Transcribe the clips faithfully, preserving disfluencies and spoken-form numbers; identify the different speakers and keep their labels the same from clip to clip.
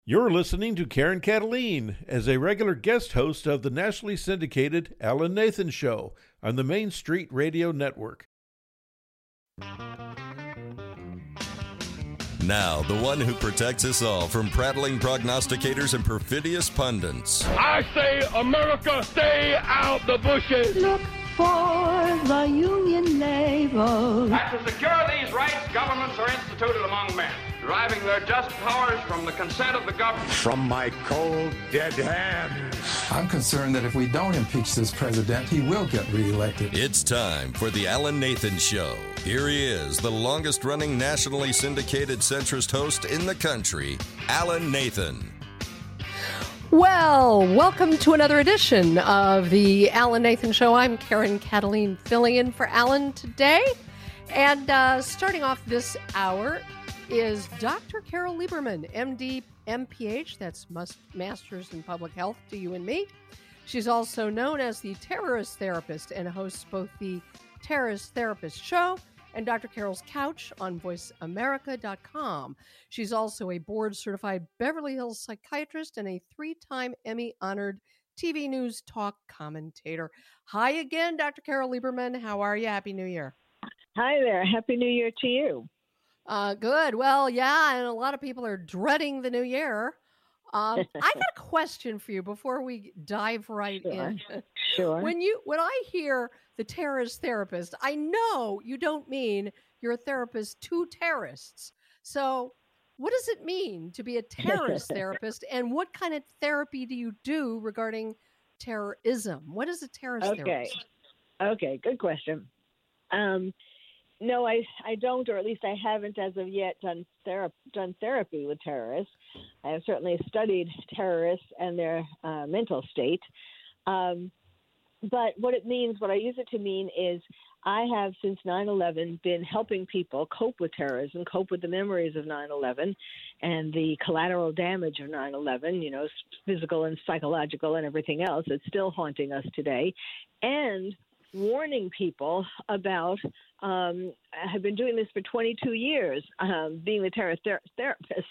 Speaker 1: You're listening to Karen Cataline as a regular guest host of the nationally syndicated Alan Nathan Show on the Main Street Radio Network.
Speaker 2: Now, the one who protects us all from prattling prognosticators and perfidious pundits.
Speaker 3: I say, America, stay out the bushes.
Speaker 4: Look for the Union label.
Speaker 5: And to secure these rights, governments are instituted among men, deriving their just powers from the consent of the government.
Speaker 6: From my cold, dead hands.
Speaker 7: I'm concerned that if we don't impeach this president, he will get reelected.
Speaker 2: It's time for the Alan Nathan Show. Here he is, the longest-running nationally syndicated centrist host in the country, Alan Nathan.
Speaker 8: Well, welcome to another edition of the Alan Nathan Show. I'm Karen Cataline, filling in for Alan today. And uh, starting off this hour is Doctor Carol Lieberman, M D, M P H, that's Masters in Public Health to you and me. She's also known as the Terrorist Therapist and hosts both the Terrorist Therapist Show and Doctor Carol's Couch on voice america dot com. She's also a board-certified Beverly Hills psychiatrist and a three-time Emmy-honored T V news talk commentator. Hi again, Doctor Carol Lieberman. How are you? Happy New Year.
Speaker 9: Hi there. Happy New Year to you.
Speaker 8: Uh, good. Well, yeah, and a lot of people are dreading the new year. Um, I got a question for you before we dive right
Speaker 9: sure.
Speaker 8: in.
Speaker 9: Sure.
Speaker 8: When you when I hear the terrorist therapist, I know you don't mean you're a therapist to terrorists. So what does it mean to be a terrorist therapist, and what kind of therapy do you do regarding terrorism? What is a terrorist
Speaker 9: okay.
Speaker 8: therapist?
Speaker 9: Okay, good question. Um, no, I, I don't, or at least I haven't as of yet done, thera- done therapy with terrorists. I have certainly studied terrorists and their uh, mental state. Um, but what it means, what I use it to mean is I have since nine eleven been helping people cope with terrorism, cope with the memories of nine eleven and the collateral damage of nine eleven, you know, physical and psychological and everything else that's still haunting us today, and warning people about, um, I have been doing this for twenty-two years, um, being the terrorist ther- therapist,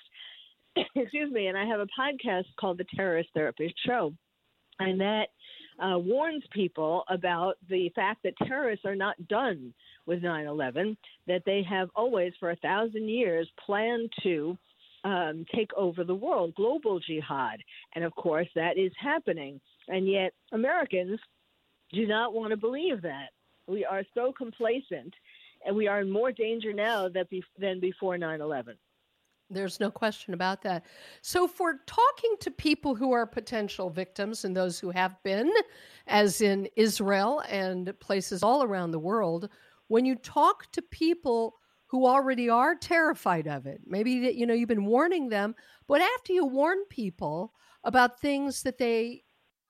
Speaker 9: excuse me, and I have a podcast called The Terrorist Therapist Show, and that uh, warns people about the fact that terrorists are not done with nine eleven, that they have always, for a thousand years, planned to um, take over the world, global jihad, and of course that is happening, and yet Americans do not want to believe that. We are so complacent, and we are in more danger now than before nine eleven.
Speaker 8: There's no question about that. So for talking to people who are potential victims and those who have been, as in Israel and places all around the world, when you talk to people who already are terrified of it, maybe that, you know, you've been warning them, but after you warn people about things that they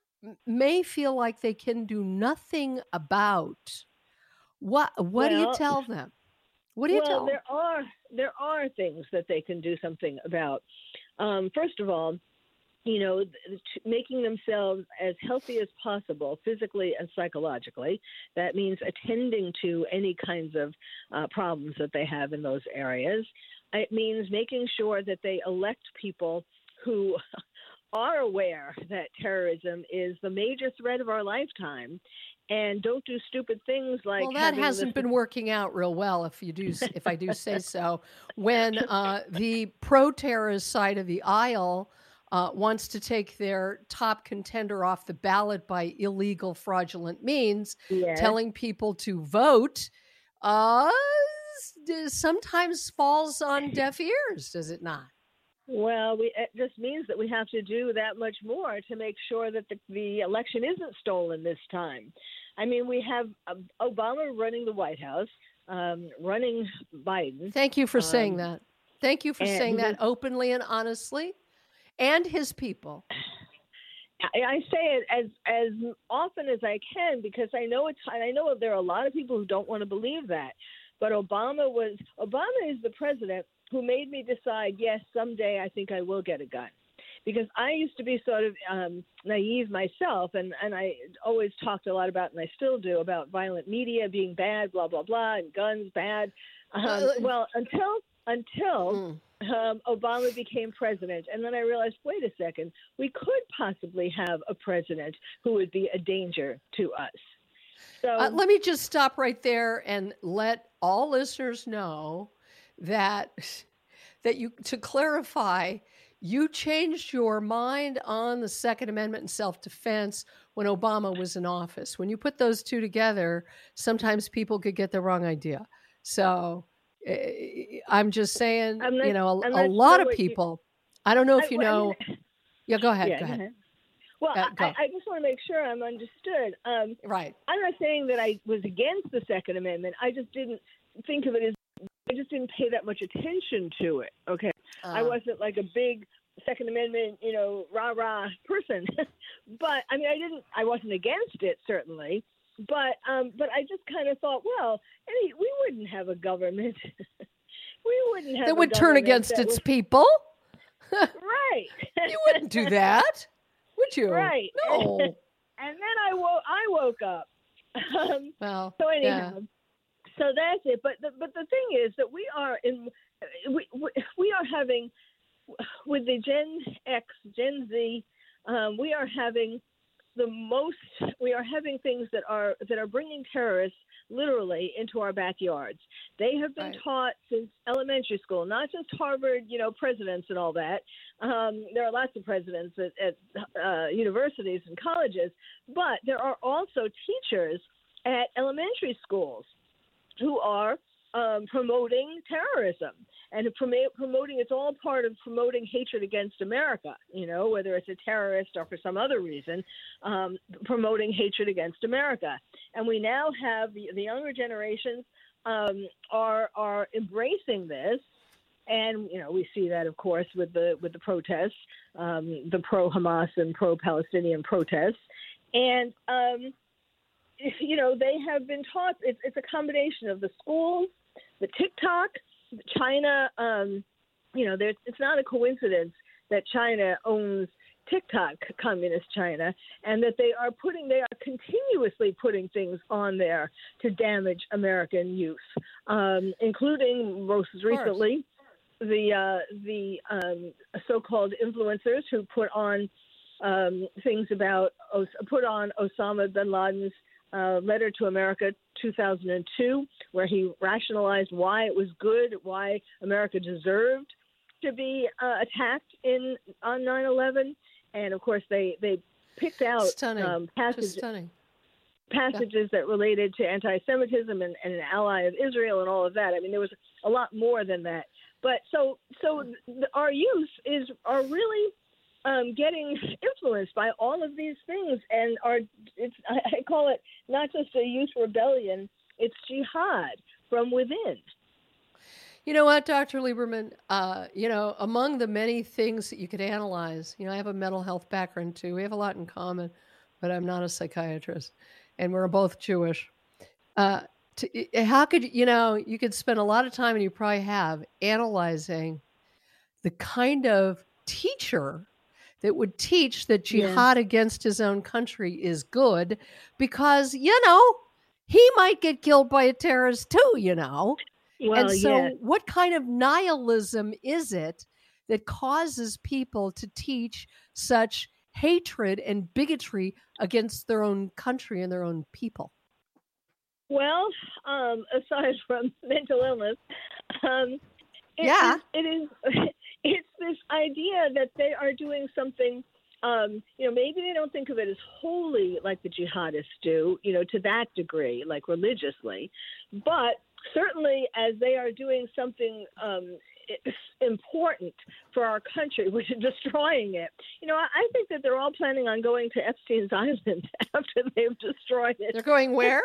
Speaker 8: may feel like they can do nothing about, what what well, do you tell them? What do you
Speaker 9: well,
Speaker 8: tell them?
Speaker 9: there are there are things that they can do something about. Um, first of all, you know, making themselves as healthy as possible, physically and psychologically. That means attending to any kinds of uh, problems that they have in those areas. It means making sure that they elect people who are aware that terrorism is the major threat of our lifetime, and don't do stupid things like.
Speaker 8: Well, that hasn't been working out real well, if you do, if I do say so. When uh, the pro-terrorist side of the aisle uh, wants to take their top contender off the ballot by illegal, fraudulent means,
Speaker 9: yes.
Speaker 8: telling people to vote, uh, sometimes falls on deaf ears, does it not?
Speaker 9: Well, we, it just means that we have to do that much more to make sure that the, the election isn't stolen this time. I mean, we have uh, Obama running the White House, um, running Biden.
Speaker 8: Thank you for
Speaker 9: um,
Speaker 8: saying that. Thank you for saying that openly and honestly, and his people.
Speaker 9: I, I say it as as often as I can because I know it's. I know there are a lot of people who don't want to believe that, but Obama was Obama is the president who made me decide, yes, someday I think I will get a gun. Because I used to be sort of um, naive myself, and, and I always talked a lot about, and I still do, about violent media being bad, blah, blah, blah, and guns bad. Um, uh, well, until until
Speaker 8: Mm.
Speaker 9: um, Obama became president. And then I realized, wait a second, we could possibly have a president who would be a danger to us. So
Speaker 8: Uh, let me just stop right there and let all listeners know that that you to clarify, you changed your mind on the Second Amendment and self-defense when Obama was in office. When you put those two together, sometimes people could get the wrong idea. So uh, I'm just saying,
Speaker 9: I'm not-
Speaker 8: you know, a,
Speaker 9: I'm
Speaker 8: a
Speaker 9: not
Speaker 8: lot
Speaker 9: sure
Speaker 8: of
Speaker 9: what you-
Speaker 8: people. I don't know if
Speaker 9: I-
Speaker 8: you
Speaker 9: well, I
Speaker 8: know.
Speaker 9: mean-
Speaker 8: yeah, go ahead.
Speaker 9: Yeah,
Speaker 8: go ahead.
Speaker 9: Well,
Speaker 8: Uh, go.
Speaker 9: I, I just want to make sure I'm understood. Um,
Speaker 8: Right.
Speaker 9: I'm not saying that I was against the Second Amendment. I just didn't think of it as, I just didn't pay that much attention to it. Okay. I
Speaker 8: Uh,
Speaker 9: wasn't like a big Second Amendment, you know, rah-rah person. But, I mean, I didn't, I wasn't against it, certainly. But, um, but I just kind of thought, well, any, we wouldn't have a government. we wouldn't have
Speaker 8: that
Speaker 9: a
Speaker 8: would turn
Speaker 9: government
Speaker 8: against
Speaker 9: that
Speaker 8: its
Speaker 9: was-
Speaker 8: people.
Speaker 9: Right.
Speaker 8: You wouldn't do that, would you?
Speaker 9: Right.
Speaker 8: No.
Speaker 9: And then I woke, I woke up. Um,
Speaker 8: Well,
Speaker 9: so
Speaker 8: yeah.
Speaker 9: anyhow, so that's it. But the, but the thing is that we are in, we, we, we are having, with the Gen X, Gen Z, um, we are having the most, we are having things that are, that are bringing terrorists literally into our backyards. They have been
Speaker 8: Right.
Speaker 9: taught since elementary school, not just Harvard, you know, presidents and all that. Um, there are lots of presidents at, at uh, universities and colleges, but there are also teachers at elementary schools who are um, promoting terrorism and promote, promoting, it's all part of promoting hatred against America, you know, whether it's a terrorist or for some other reason, um, promoting hatred against America. And we now have the, the younger generations um, are are embracing this. And, you know, we see that, of course, with the with the protests, um, the pro-Hamas and pro-Palestinian protests. And, um, you know, they have been taught, it's, it's a combination of the schools, the TikTok, China, um, you know, there's, it's not a coincidence that China owns TikTok, communist China, and that they are putting, they are continuously putting things on there to damage American youth, um, including most recently the uh, the um, so-called influencers who put on um, things about put on Osama bin Laden's uh, letter to America two thousand two, where he rationalized why it was good, why America deserved to be uh, attacked in on nine eleven. And of course, they, they picked out
Speaker 8: Stunning.
Speaker 9: um, passages,
Speaker 8: Just stunning.
Speaker 9: passages that related to anti-Semitism and, and an ally of Israel and all of that. I mean, there was a lot more than that. But so so the, our youth is are really um, getting influenced by all of these things, and are it's I, I call it not just a youth rebellion; it's jihad from within.
Speaker 8: You know what, Doctor Lieberman? Uh, you know, among the many things that you could analyze, you know, I have a mental health background too. We have a lot in common, but I'm not a psychiatrist, and we're both Jewish. Uh, to, how could you know? You could spend a lot of time, and you probably have, analyzing the kind of teacher that would teach that jihad yeah. against his own country is good, because you know he might get killed by a terrorist too. You know.
Speaker 9: Well,
Speaker 8: and so
Speaker 9: yeah.
Speaker 8: what kind of nihilism is it that causes people to teach such hatred and bigotry against their own country and their own people?
Speaker 9: Well, um, aside from mental illness, um, it
Speaker 8: yeah.
Speaker 9: is, it is it's this idea that they are doing something, um, you know, maybe they don't think of it as holy like the jihadists do, you know, to that degree, like religiously, but certainly as they are doing something um, important for our country, which is destroying it. You know, I, I think that they're all planning on going to Epstein's Island after they've destroyed it.
Speaker 8: They're going where?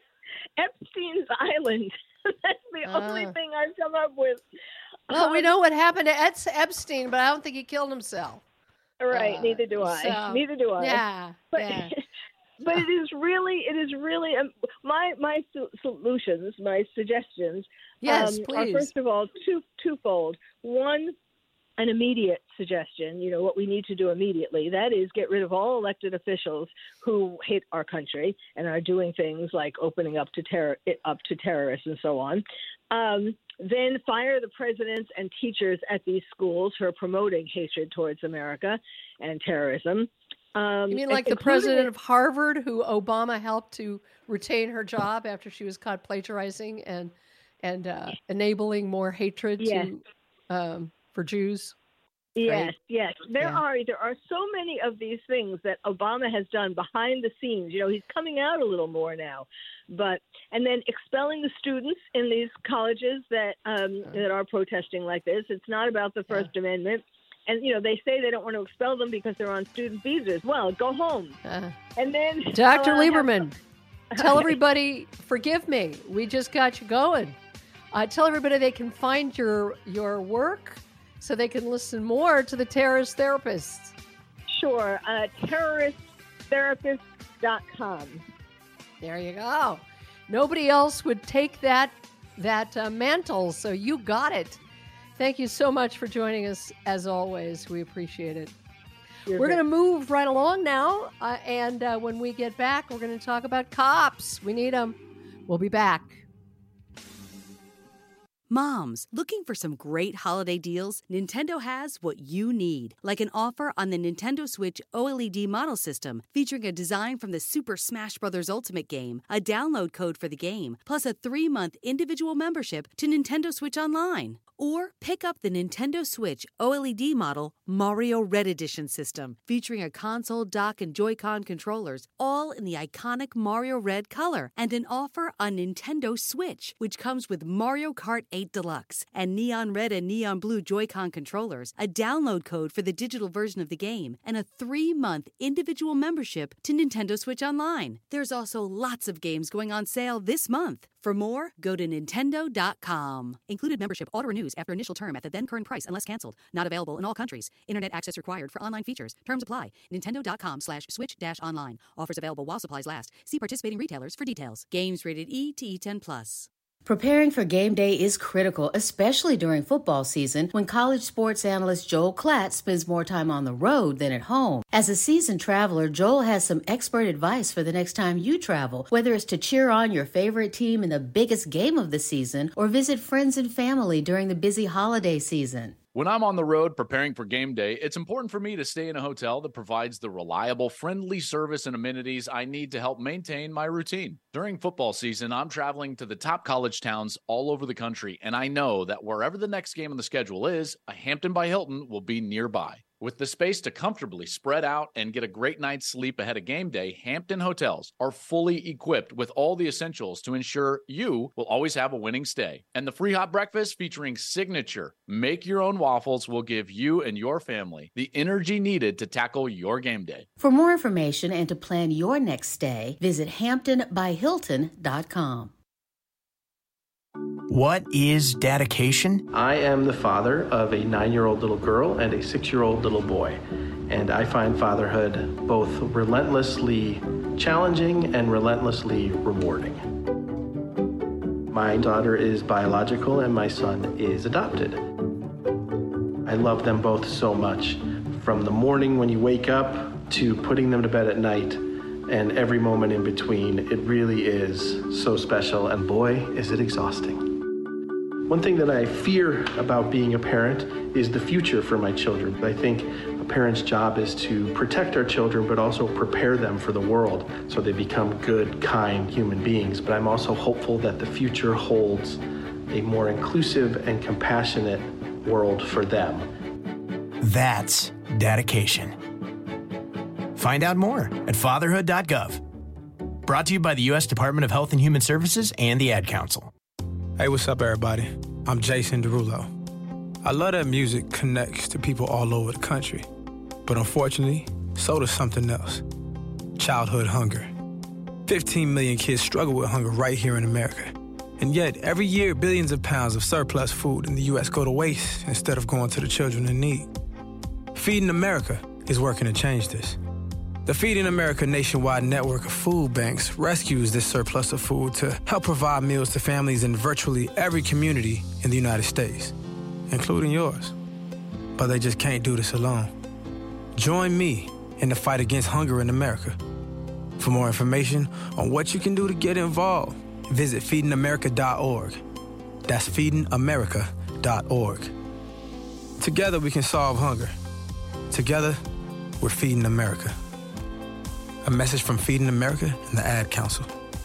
Speaker 9: Epstein's Island. That's the uh, only thing I've come up with.
Speaker 8: Well,
Speaker 9: um,
Speaker 8: we know what happened to Ed- Epstein, but I don't think he killed himself.
Speaker 9: Right,
Speaker 8: uh,
Speaker 9: neither do I.
Speaker 8: So,
Speaker 9: neither do I.
Speaker 8: Yeah,
Speaker 9: but,
Speaker 8: yeah.
Speaker 9: But it is really, it is really, um, my my solutions, my suggestions
Speaker 8: yes,
Speaker 9: um,
Speaker 8: please.
Speaker 9: are, first of all, two twofold. One, an immediate suggestion, you know, what we need to do immediately. That is get rid of all elected officials who hate our country and are doing things like opening up to terror, up to terrorists and so on. Um, then fire the presidents and teachers at these schools who are promoting hatred towards America and terrorism. Um,
Speaker 8: you mean like the president of Harvard, who Obama helped to retain her job after she was caught plagiarizing and and uh, enabling more hatred
Speaker 9: yes.
Speaker 8: to um, for Jews?
Speaker 9: Yes,
Speaker 8: right?
Speaker 9: yes. There
Speaker 8: yeah.
Speaker 9: are there are so many of these things that Obama has done behind the scenes. You know, he's coming out a little more now, but and then expelling the students in these colleges that um, uh, that are protesting like this. It's not about the First yeah. Amendment. And, you know, they say they don't want to expel them because they're on student visas. Well, go home. Uh, and then
Speaker 8: Doctor Uh, Lieberman, have... tell everybody, forgive me, we just got you going. Uh, tell everybody they can find your your work so they can listen more to the Terrorist Therapists.
Speaker 9: Sure. Uh, terrorist therapist dot com.
Speaker 8: There you go. Nobody else would take that, that uh, mantle, so you got it. Thank you so much for joining us, as always. We appreciate it. You're we're going to move right along now, uh, and uh, when we get back, we're going to talk about cops. We need them. We'll be back.
Speaker 10: Moms, looking for some great holiday deals? Nintendo has what you need, like an offer on the Nintendo Switch OLED model system featuring a design from the Super Smash Bros. Ultimate game, a download code for the game, plus a three-month individual membership to Nintendo Switch Online. Or pick up the Nintendo Switch OLED model Mario Red Edition system, featuring a console, dock, and Joy-Con controllers, all in the iconic Mario Red color, and an offer on Nintendo Switch, which comes with Mario Kart eight Deluxe and Neon Red and Neon Blue Joy-Con controllers, a download code for the digital version of the game, and a three-month individual membership to Nintendo Switch Online. There's also lots of games going on sale this month. For more, go to Nintendo dot com. Included membership auto-renews after initial term at the then current price unless canceled. Not available in all countries. Internet access required for online features. Terms apply. Nintendo dot com slash switch dash online. Offers available while supplies last. See participating retailers for details. Games rated E to E ten plus.
Speaker 11: Preparing for game day is critical, especially during football season when college sports analyst Joel Klatt spends more time on the road than at home. As a seasoned traveler, Joel has some expert advice for the next time you travel, whether it's to cheer on your favorite team in the biggest game of the season or visit friends and family during the busy holiday season.
Speaker 12: When I'm on the road preparing for game day, it's important for me to stay in a hotel that provides the reliable, friendly service and amenities I need to help maintain my routine. During football season, I'm traveling to the top college towns all over the country, and I know that wherever the next game on the schedule is, a Hampton by Hilton will be nearby. With the space to comfortably spread out and get a great night's sleep ahead of game day, Hampton Hotels are fully equipped with all the essentials to ensure you will always have a winning stay. And the free hot breakfast featuring signature make-your-own waffles will give you and your family the energy needed to tackle your game day.
Speaker 11: For more information and to plan your next stay, visit Hampton by Hilton dot com.
Speaker 13: What is dedication?
Speaker 14: I am the father of a nine-year-old little girl and a six-year-old little boy, and I find fatherhood both relentlessly challenging and relentlessly rewarding. My daughter is biological and my son is adopted. I love them both so much, from the morning when you wake up to putting them to bed at night, and every moment in between. It really is so special, and boy, is it exhausting. One thing that I fear about being a parent is the future for my children. I think a parent's job is to protect our children, but also prepare them for the world so they become good, kind human beings. But I'm also hopeful that the future holds a more inclusive and compassionate world for them.
Speaker 13: That's dedication. Find out more at fatherhood dot gov. Brought to you by the U S Department of Health and Human Services and the Ad Council.
Speaker 15: Hey, what's up, everybody? I'm Jason Derulo. I love that music connects to people all over the country. But unfortunately, so does something else. Childhood hunger. fifteen million kids struggle with hunger right here in America. And yet, every year, billions of pounds of surplus food in the U S go to waste instead of going to the children in need. Feeding America is working to change this. The Feeding America nationwide network of food banks rescues this surplus of food to help provide meals to families in virtually every community in the United States, including yours. but they just can't do this alone. Join me in the fight against hunger in America. For more information on what you can do to get involved, visit feeding america dot org. That's feeding america dot org. Together we can solve hunger. Together, we're Feeding America. A message from Feeding America and the Ad Council.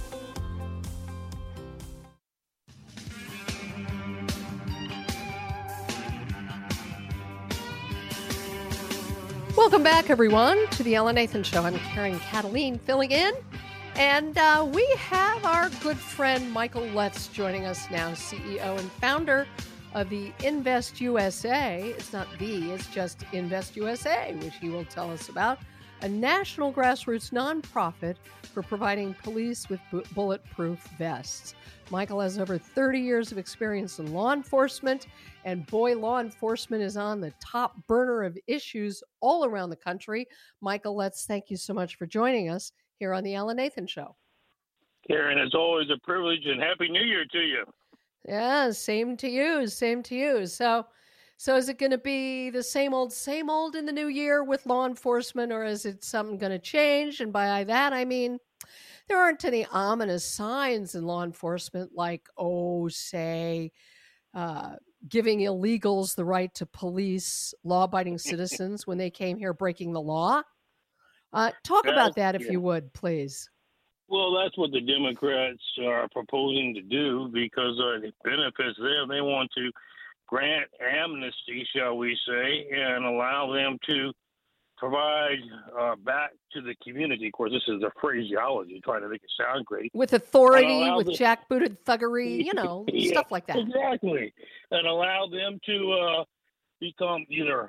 Speaker 8: Welcome back, everyone, to the Alan Nathan Show. I'm Karen Cataline filling in. And uh, we have our good friend Michael Letts joining us now, C E O and founder of the Invest U S A. It's not the, it's just Invest U S A, which he will tell us about, a national grassroots nonprofit for providing police with bu- bulletproof vests. Michael has over thirty years of experience in law enforcement, and boy, law enforcement is on the top burner of issues all around the country. Michael Letts, thank you so much for joining us here on the Alan Nathan Show.
Speaker 3: Karen, it's always a privilege, and Happy New Year to you.
Speaker 8: Yeah, same to you, same to you. So, so is it going to be the same old, same old in the new year with law enforcement, or is it something going to change? And by that, I mean, there aren't any ominous signs in law enforcement like, oh, say, uh, giving illegals the right to police law-abiding citizens when they came here breaking the law. Uh, talk
Speaker 3: That's,
Speaker 8: about that, if
Speaker 3: yeah.
Speaker 8: you would, please.
Speaker 3: Well, that's what the Democrats are proposing to do because uh, it benefits them. They want to grant amnesty, shall we say, and allow them to provide uh, back to the community. Of course, this is the phraseology, trying to make it sound great.
Speaker 8: With authority, with
Speaker 3: the,
Speaker 8: jackbooted thuggery, you know,
Speaker 3: yeah,
Speaker 8: stuff like that.
Speaker 3: Exactly. And allow them to uh, become either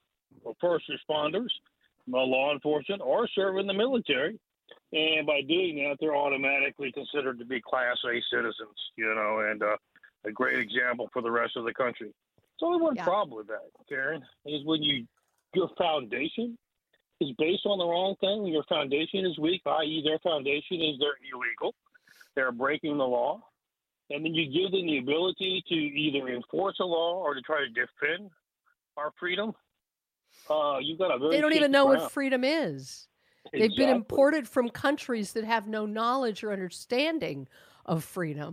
Speaker 3: first responders, law enforcement, or serve in the military. And by doing that, they're automatically considered to be Class A citizens, you know, and uh, a great example for the rest of the country. There's only one
Speaker 8: yeah.
Speaker 3: problem with that, Karen, is when you your foundation is based on the wrong thing. When your foundation is weak, that is their foundation is they're illegal, they're breaking the law, and then you give them the ability to either enforce a law or to try to defend our freedom. Uh, you've got a very
Speaker 8: They don't even
Speaker 3: shaky
Speaker 8: know
Speaker 3: ground.
Speaker 8: what freedom is.
Speaker 3: Exactly.
Speaker 8: They've been imported from countries that have no knowledge or understanding of freedom.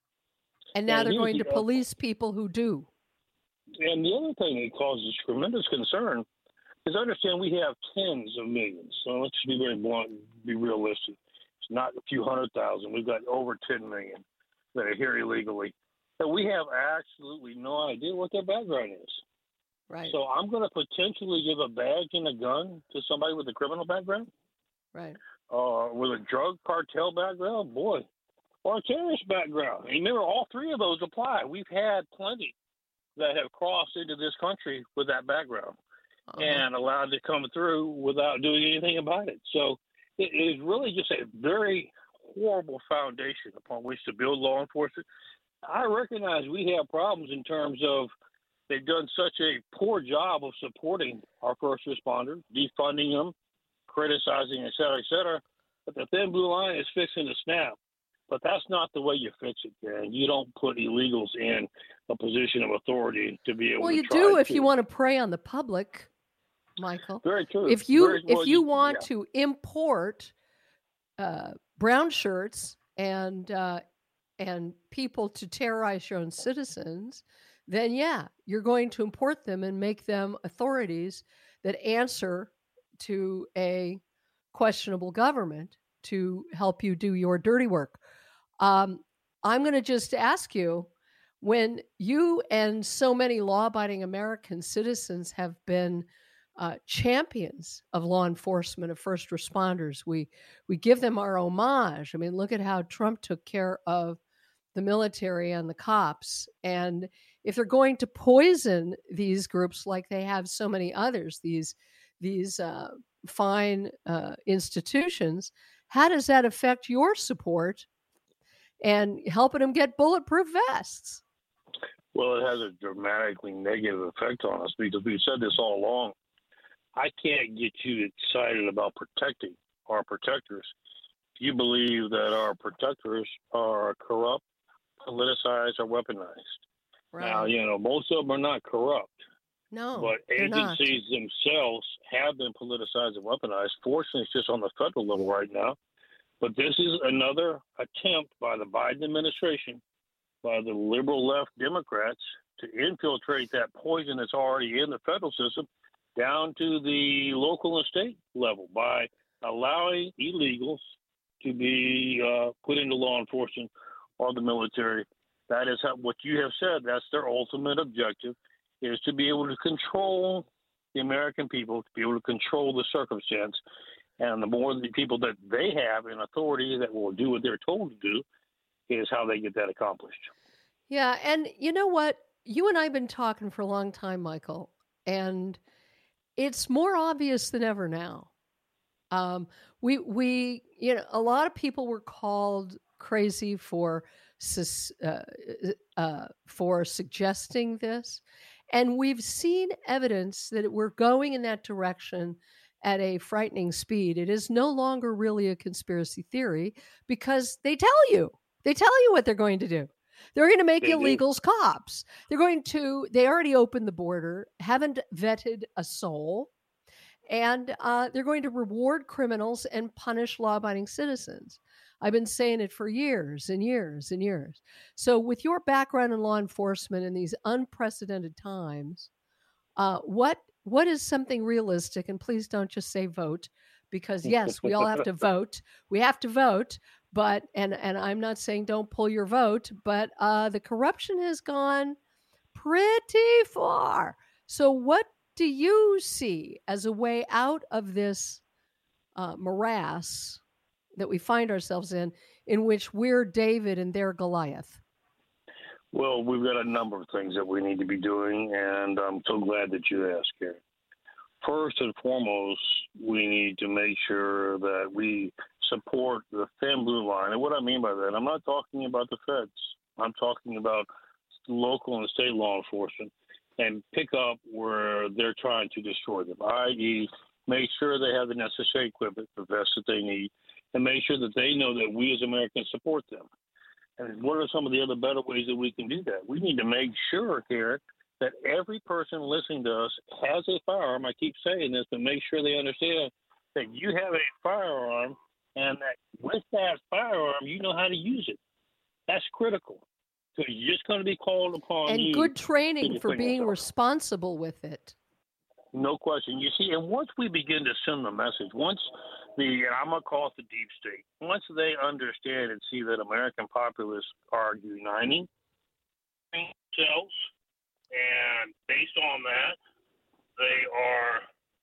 Speaker 8: And now
Speaker 3: And
Speaker 8: they're
Speaker 3: here's
Speaker 8: going to
Speaker 3: the-
Speaker 8: police people who do.
Speaker 3: And the other thing that causes tremendous concern is understand we have tens of millions. So let's be very blunt, be realistic. It's not a few hundred thousand. We've got over ten million that are here illegally. And we have absolutely no idea what their background is.
Speaker 8: Right.
Speaker 3: So I'm going to potentially give a badge and a gun to somebody with a criminal background,
Speaker 8: Right.
Speaker 3: uh, with a drug cartel background, boy, or a terrorist background. And remember, all three of those apply. We've had plenty that have crossed into this country with that background
Speaker 8: Uh-huh.
Speaker 3: and allowed to come through without doing anything about it. So it is really just a very horrible foundation upon which to build law enforcement. I recognize we have problems in terms of they've done such a poor job of supporting our first responders, defunding them, criticizing, et cetera, et cetera. But the thin blue line is fixing to snap. But that's not the way you fix it, Karen. You don't put illegals in a position of authority to be able
Speaker 8: Well,
Speaker 3: to
Speaker 8: you
Speaker 3: try
Speaker 8: do if
Speaker 3: to.
Speaker 8: you want to prey on the public, Michael.
Speaker 3: Very true.
Speaker 8: If you
Speaker 3: Very- well,
Speaker 8: if you
Speaker 3: you-
Speaker 8: want
Speaker 3: yeah.
Speaker 8: to import uh, brown shirts and uh, and people to terrorize your own citizens, then yeah, you're going to import them and make them authorities that answer to a questionable government to help you do your dirty work. Um, I'm going to just ask you, when you and so many law-abiding American citizens have been uh, champions of law enforcement, of first responders, we we give them our homage. I mean, look at how Trump took care of the military and the cops. And if they're going to poison these groups like they have so many others, these these uh, fine uh, institutions, how does that affect your support and helping them get bulletproof vests?
Speaker 3: Well, it has a dramatically negative effect on us because we've said this all along. I can't get you excited about protecting our protectors if you believe that our protectors are corrupt, politicized, or weaponized.
Speaker 8: Right.
Speaker 3: Now, you know, most of them are not corrupt,
Speaker 8: No,
Speaker 3: but
Speaker 8: they're not.
Speaker 3: agencies themselves have been politicized and weaponized. Fortunately, it's just on the federal level right now. But this is another attempt by the Biden administration, by the liberal left Democrats, to infiltrate that poison that's already in the federal system down to the local and state level by allowing illegals to be uh, put into law enforcement or the military. That is how, what you have said. That's their ultimate objective, is to be able to control the American people, to be able to control the circumstance. And the more the people that they have in authority that will do what they're told to do is how they get that accomplished.
Speaker 8: Yeah, and you know what? You and I have been talking for a long time, Michael, and it's more obvious than ever now. Um, we, we, you know, a lot of people were called crazy for uh, uh, for suggesting this, and we've seen evidence that we're going in that direction at a frightening speed. It is no longer really a conspiracy theory because they tell you, they tell you what they're going to do. They're going to make
Speaker 3: They
Speaker 8: illegals do. cops. They're going to, they already opened the border, haven't vetted a soul, and uh, they're going to reward criminals and punish law-abiding citizens. I've been saying it for years and years and years. So with your background in law enforcement in these unprecedented times, uh, what what is something realistic? And please don't just say vote, because yes, we all have to vote. We have to vote. But, and, and I'm not saying don't pull your vote, but uh, the corruption has gone pretty far. So what do you see as a way out of this uh, morass that we find ourselves in, in which we're David and they're Goliath?
Speaker 3: Well, we've got a number of things that we need to be doing, and I'm so glad that you asked, Karen. First and foremost, we need to make sure that we support the thin blue line. And what I mean by that, I'm not talking about the feds. I'm talking about local and state law enforcement, and pick up where they're trying to destroy them, that is make sure they have the necessary equipment, the vests that they need, and make sure that they know that we as Americans support them. And what are some of the other better ways that we can do that? We need to make sure, Karen, that every person listening to us has a firearm. I keep saying this, but make sure they understand that you have a firearm and that with that firearm, you know how to use it. That's critical, because you're just going to be called upon.
Speaker 8: And
Speaker 3: you
Speaker 8: good training for being
Speaker 3: yourself.
Speaker 8: responsible with it.
Speaker 3: No question. You see, and once we begin to send the message, once the, and I'm going to call it the deep state, once they understand and see that American populists are uniting themselves, and based on that, they are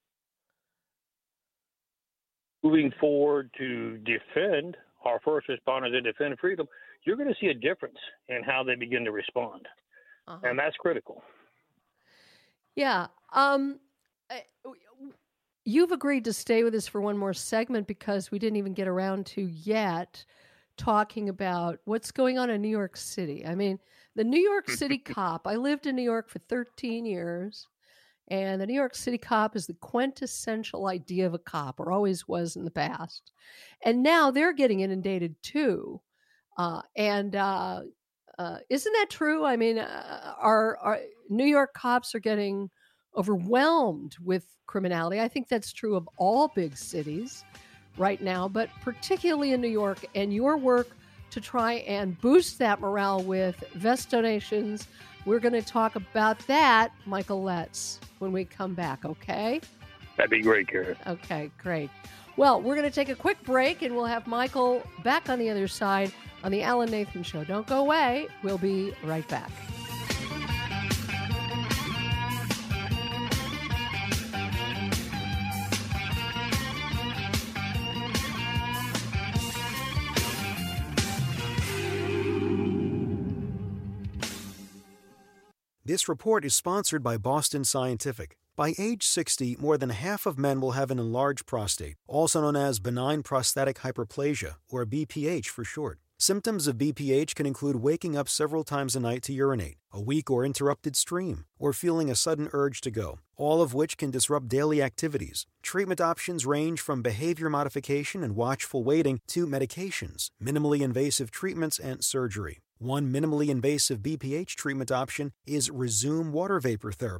Speaker 3: moving forward to defend our first responders and defend freedom, you're going to see a difference in how they begin to respond. Uh-huh. And that's critical.
Speaker 8: Yeah. Um, you've agreed to stay with us for one more segment because we didn't even get around to yet talking about what's going on in New York City. I mean, the New York City cop, I lived in New York for thirteen years, and the New York City cop is the quintessential idea of a cop, or always was in the past. And now they're getting inundated too. Uh, and uh, uh, isn't that true? I mean, uh, our, our New York cops are getting overwhelmed with criminality. I think that's true of all big cities right now, but particularly in New York. And your work to try and boost that morale with vest donations, we're going to talk about that, Michael Letts, when we come back, okay?
Speaker 3: That'd be great, Karen.
Speaker 8: Okay, great. Well, we're going to take a quick break, and we'll have Michael back on the other side on the Alan Nathan Show. Don't go away. We'll be right back.
Speaker 16: This report is sponsored by Boston Scientific. By age sixty, more than half of men will have an enlarged prostate, also known as benign prostatic hyperplasia, or B P H for short. Symptoms of B P H can include waking up several times a night to urinate, a weak or interrupted stream, or feeling a sudden urge to go, all of which can disrupt daily activities. Treatment options range from behavior modification and watchful waiting to medications, minimally invasive treatments, and surgery. One minimally invasive B P H treatment option is Resume water vapor therapy.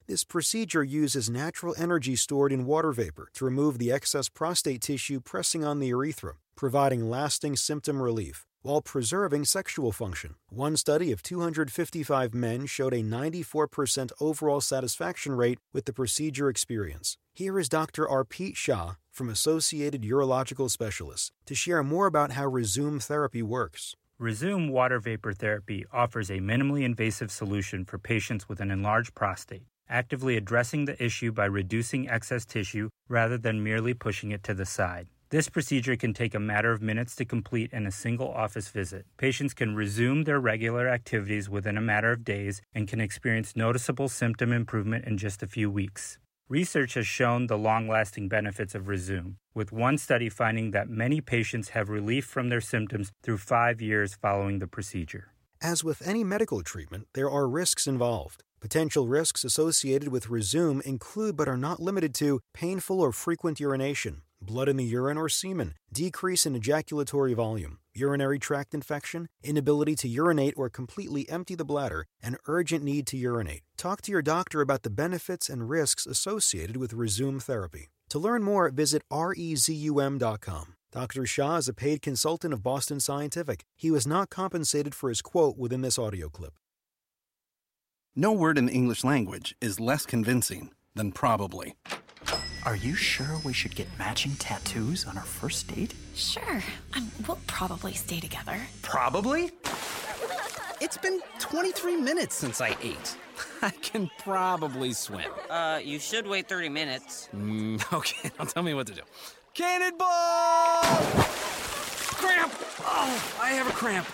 Speaker 16: This procedure uses natural energy stored in water vapor to remove the excess prostate tissue pressing on the urethra, providing lasting symptom relief while preserving sexual function. One study of two hundred fifty-five men showed a ninety-four percent overall satisfaction rate with the procedure experience. Here is Doctor Arpit Shah from Associated Urological Specialists to share more about how Rezum therapy works.
Speaker 17: Rezum water vapor therapy offers a minimally invasive solution for patients with an enlarged prostate, actively addressing the issue by reducing excess tissue rather than merely pushing it to the side. This procedure can take a matter of minutes to complete in a single office visit. Patients can resume their regular activities within a matter of days and can experience noticeable symptom improvement in just a few weeks. Research has shown the long-lasting benefits of Rezum, with one study finding that many patients have relief from their symptoms through five years following the procedure.
Speaker 16: As with any medical treatment, there are risks involved. Potential risks associated with Rezum include but are not limited to painful or frequent urination, blood in the urine or semen, decrease in ejaculatory volume, urinary tract infection, inability to urinate or completely empty the bladder, and urgent need to urinate. Talk to your doctor about the benefits and risks associated with Rezum therapy. To learn more, visit rezum dot com. Doctor Shah is a paid consultant of Boston Scientific. He was not compensated for his quote within this audio clip.
Speaker 18: No word in the English language is less convincing than probably.
Speaker 19: Are you sure we should get matching tattoos on our first date?
Speaker 20: Sure. Um, we'll probably stay together.
Speaker 19: Probably? It's been twenty-three minutes since I ate. I can probably swim.
Speaker 21: Uh, you should wait thirty minutes.
Speaker 19: Mm, okay, now tell me what to do. Cannonball! Cramp! Oh, I have a cramp.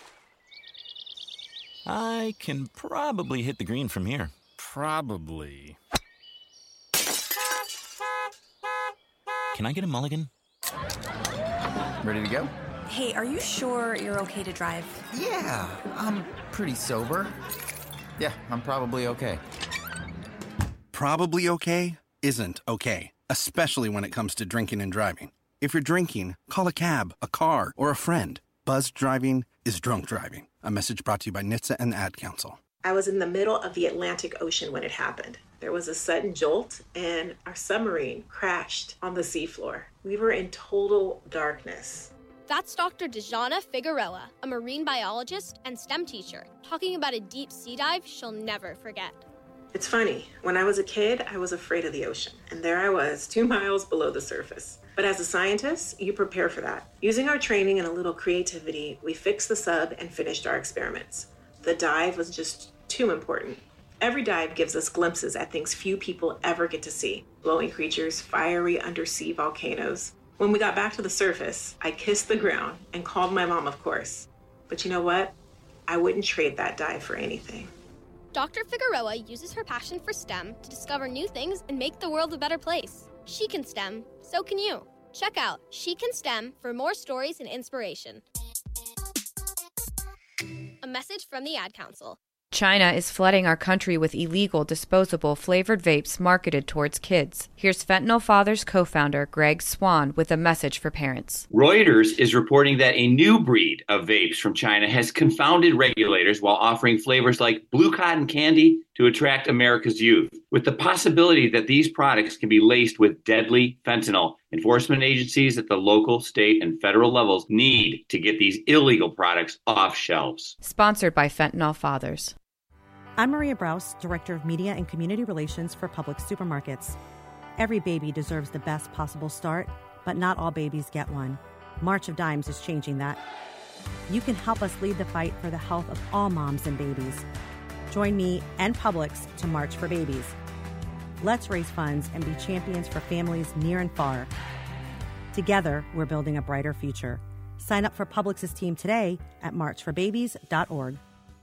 Speaker 22: I can probably hit the green from here.
Speaker 19: Probably.
Speaker 22: Can I get a mulligan?
Speaker 19: Ready to go?
Speaker 20: Hey, are you sure you're okay to drive?
Speaker 23: Yeah, I'm pretty sober. Yeah, I'm probably okay.
Speaker 18: Probably okay isn't okay, especially when it comes to drinking and driving. If you're drinking, call a cab, a car, or a friend. Buzzed driving is drunk driving. A message brought to you by N H T S A and the Ad Council.
Speaker 24: I was in the middle of the Atlantic Ocean when it happened. There was a sudden jolt and our submarine crashed on the seafloor. We were in total darkness.
Speaker 25: That's Doctor Dejana Figueroa, a marine biologist and STEM teacher, talking about a deep sea dive she'll never forget.
Speaker 24: It's funny, when I was a kid, I was afraid of the ocean, and there I was, two miles below the surface. But as a scientist, you prepare for that. Using our training and a little creativity, we fixed the sub and finished our experiments. The dive was just too important. Every dive gives us glimpses at things few people ever get to see. Glowing creatures, fiery undersea volcanoes. When we got back to the surface, I kissed the ground and called my mom, of course. But you know what? I wouldn't trade that dive for anything.
Speaker 25: Doctor Figueroa uses her passion for STEM to discover new things and make the world a better place. She can STEM, so can you. Check out She Can STEM for more stories and inspiration. A message from the Ad Council.
Speaker 26: China is flooding our country with illegal, disposable, flavored vapes marketed towards kids. Here's Fentanyl Fathers co-founder Greg Swan with a message for parents.
Speaker 27: Reuters is reporting that a new breed of vapes from China has confounded regulators while offering flavors like blue cotton candy to attract America's youth. With the possibility that these products can be laced with deadly fentanyl, enforcement agencies at the local, state, and federal levels need to get these illegal products off shelves.
Speaker 26: Sponsored by Fentanyl Fathers.
Speaker 28: I'm Maria Brous, Director of Media and Community Relations for Publix Supermarkets. Every baby deserves the best possible start, but not all babies get one. March of Dimes is changing that. You can help us lead the fight for the health of all moms and babies. Join me and Publix to March for Babies. Let's raise funds and be champions for families near and far. Together, we're building a brighter future. Sign up for Publix's team today at march for babies dot org.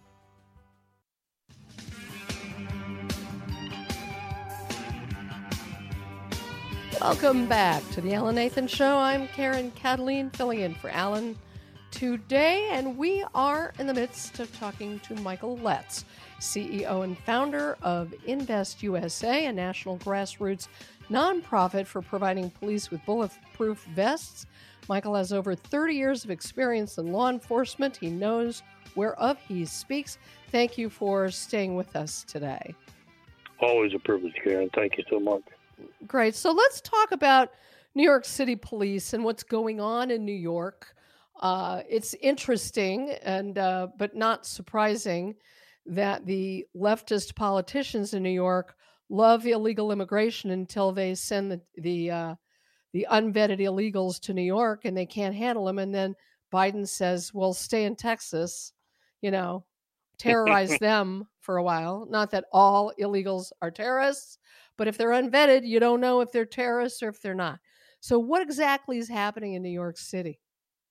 Speaker 8: Welcome back to the Alan Nathan Show. I'm Karen Cataline, filling in for Alan today, and we are in the midst of talking to Michael Letts, C E O and founder of Invest U S A, a national grassroots nonprofit for providing police with bulletproof vests. Michael has over thirty years of experience in law enforcement. He knows whereof he speaks. Thank you for staying with us today.
Speaker 3: Always a privilege, Karen. Thank you so much.
Speaker 8: Great. So let's talk about New York City Police and what's going on in New York. Uh, it's interesting and uh, but not surprising that the leftist politicians in New York love illegal immigration until they send the the uh, the unvetted illegals to New York and they can't handle them, and then Biden says, "Well, stay in Texas," you know, terrorize them for a while. Not that all illegals are terrorists, but if they're unvetted, you don't know if they're terrorists or if they're not. So, what exactly is happening in New York City?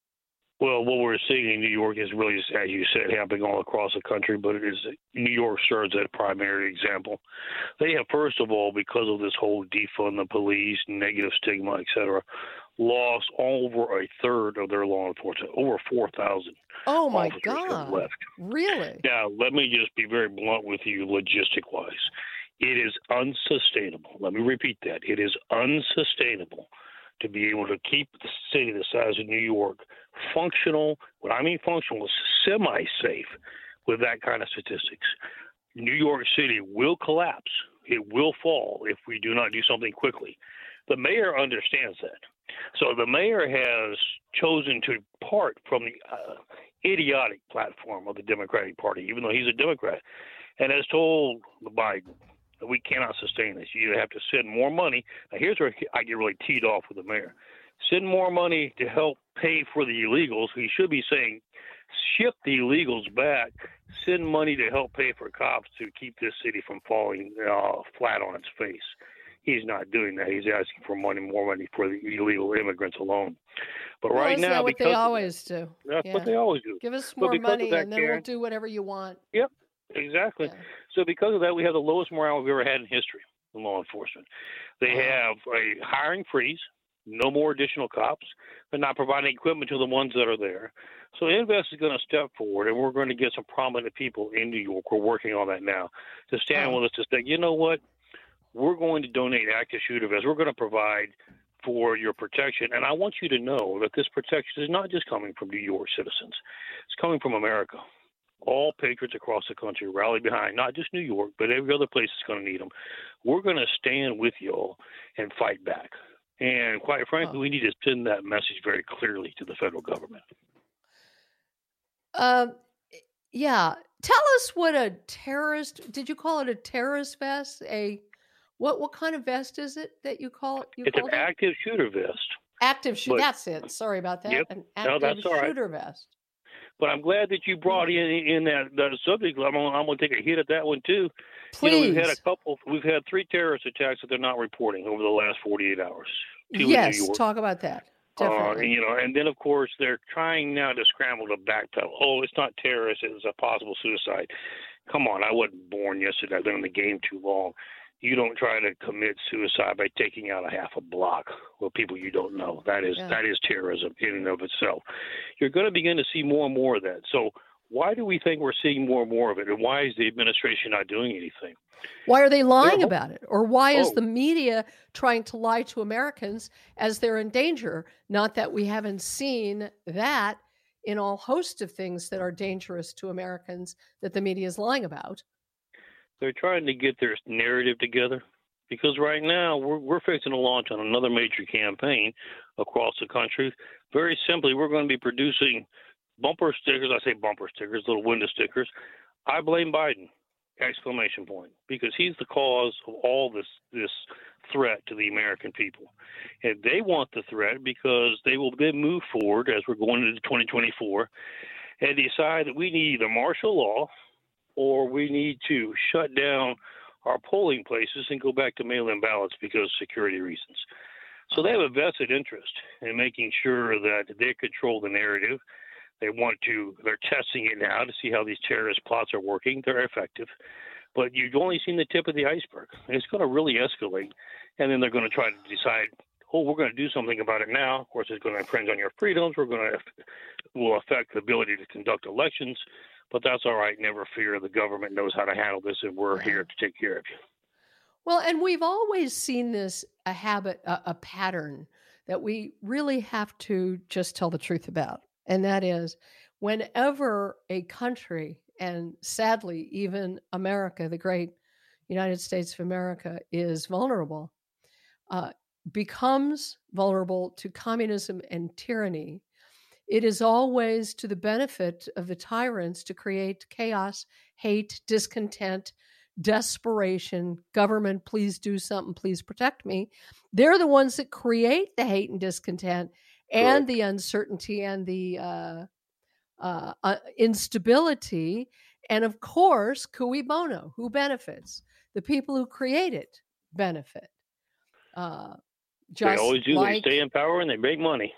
Speaker 3: Well, what we're seeing in New York is really, just, as you said, happening all across the country, but it is New York serves as a primary example. They have, first of all, because of this whole defund the police, negative stigma, et cetera, lost over a third of their law enforcement, over four thousand.
Speaker 8: Oh, my
Speaker 3: officers
Speaker 8: God.
Speaker 3: have left.
Speaker 8: Really?
Speaker 3: Now, let me just be very blunt with you logistic-wise. It is unsustainable. Let me repeat that. It is unsustainable to be able to keep the city the size of New York functional. What I mean functional is semi-safe with that kind of statistics. New York City will collapse. It will fall if we do not do something quickly. The mayor understands that. So the mayor has chosen to depart from the uh, idiotic platform of the Democratic Party, even though he's a Democrat, and has told Biden that we cannot sustain this. You either have to send more money. Now, here's where I get really teed off with the mayor. Send more money to help pay for the illegals. He should be saying, ship the illegals back. Send money to help pay for cops to keep this city from falling uh, flat on its face. He's not doing that. He's asking for money, more money for the illegal immigrants alone. But
Speaker 8: well,
Speaker 3: right
Speaker 8: now,
Speaker 3: that
Speaker 8: what they always do.
Speaker 3: That's
Speaker 8: yeah.
Speaker 3: what they always do.
Speaker 8: Give us more money, that, and then Karen, we'll do whatever you want.
Speaker 3: Yep. Exactly. Yeah. So because of that, we have the lowest morale we've ever had in history in law enforcement. They uh-huh. have a hiring freeze, no more additional cops. They're not providing equipment to the ones that are there. So Invest is going to step forward, and we're going to get some prominent people in New York. We're working on that now to stand uh-huh. with us to say, you know what, we're going to donate active shooter vests. We're going to provide for your protection. And I want you to know that this protection is not just coming from New York citizens. It's coming from America. All patriots across the country rally behind, not just New York, but every other place that's going to need them. We're going to stand with y'all and fight back. And quite frankly, oh. we need to send that message very clearly to the federal government.
Speaker 8: Uh, yeah. Tell us what a terrorist, did you call it a terrorist vest? A What what kind of vest is it that you call it? You
Speaker 3: it's an
Speaker 8: it?
Speaker 3: active shooter vest.
Speaker 8: Active shooter, that's it. Sorry about that.
Speaker 3: Yep.
Speaker 8: An active
Speaker 3: no, that's all right.
Speaker 8: shooter vest.
Speaker 3: But I'm glad that you brought in in that, that subject. I'm gonna, I'm going to take a hit at that one too.
Speaker 8: Please.
Speaker 3: You know, we've had a couple. We've had three terrorist attacks that they're not reporting over the last forty-eight hours. Two
Speaker 8: yes,
Speaker 3: in New York.
Speaker 8: Talk about that. Definitely.
Speaker 3: Uh, and, you know, and then of course they're trying now to scramble to backpedal. Oh, it's not terrorist; it's a possible suicide. Come on, I wasn't born yesterday. I've been in the game too long. You don't try to commit suicide by taking out a half a block with people you don't know. That is yeah. that is terrorism in and of itself. You're going to begin to see more and more of that. So why do we think we're seeing more and more of it? And why is the administration not doing anything?
Speaker 8: Why are they lying
Speaker 3: they're,
Speaker 8: about it? Or why
Speaker 3: oh.
Speaker 8: is the media trying to lie to Americans as they're in danger? Not that we haven't seen that in all host of things that are dangerous to Americans that the media is lying about.
Speaker 3: They're trying to get their narrative together because right now we're, we're fixing to launch on another major campaign across the country. Very simply, we're going to be producing bumper stickers. I say bumper stickers, little window stickers. I blame Biden, exclamation point, because he's the cause of all this, this threat to the American people. And they want the threat because they will then move forward as we're going into twenty twenty-four and decide that we need either martial law or we need to shut down our polling places and go back to mail-in ballots because of security reasons. So they have a vested interest in making sure that they control the narrative. They want to, they're testing it now to see how these terrorist plots are working. They're effective. But you've only seen the tip of the iceberg. It's going to really escalate. And then they're going to try to decide, oh, we're going to do something about it now. Of course, it's going to infringe on your freedoms. We're going to, will affect the ability to conduct elections. But that's all right. Never fear. The government knows how to handle this, and we're here to take care of you.
Speaker 8: Well, and we've always seen this, a habit, a, a pattern that we really have to just tell the truth about. And that is whenever a country, and sadly, even America, the great United States of America is vulnerable, uh, becomes vulnerable to communism and tyranny, it is always to the benefit of the tyrants to create chaos, hate, discontent, desperation. Government, please do something, please protect me. They're the ones that create the hate and discontent and Correct. the uncertainty and the uh, uh, uh, instability. And of course, cui bono, who benefits? The people who create it benefit. Uh, just
Speaker 3: they always do.
Speaker 8: Like,
Speaker 3: they stay in power and they make money.